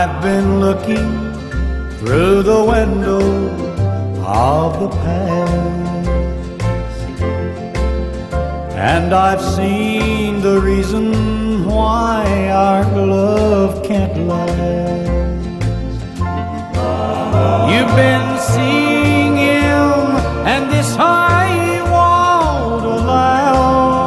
I've been looking through the window of the past, and I've seen the reason why our love can't last. You've been seeing him, and this I won't allow.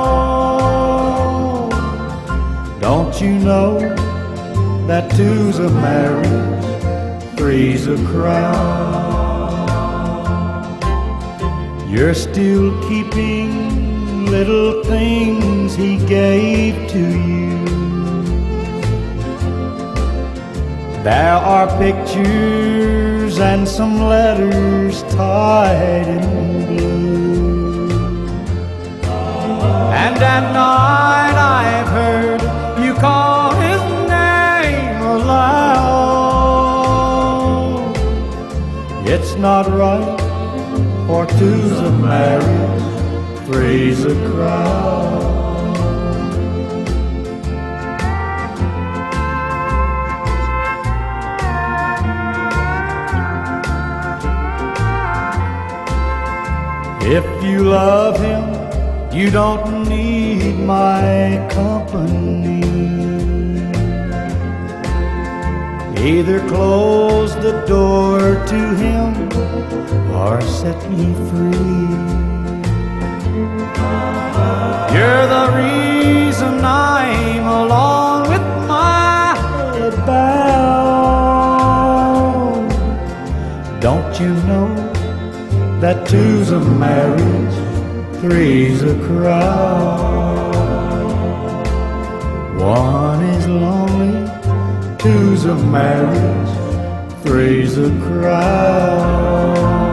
Don't you know that two's a marriage, three's a crowd? You're still keeping little things he gave to you. There are pictures and some letters tied in blue. And at night I've heard you call his name aloud. It's not right, for two's a marriage, three's a crowd. If you love him, you don't need my company. Either close the door to him or set me free. You're the reason I'm along with my head bowed. Don't you know that two's a marriage, three's a crowd? One is lonely, two's a marriage, three's a crowd.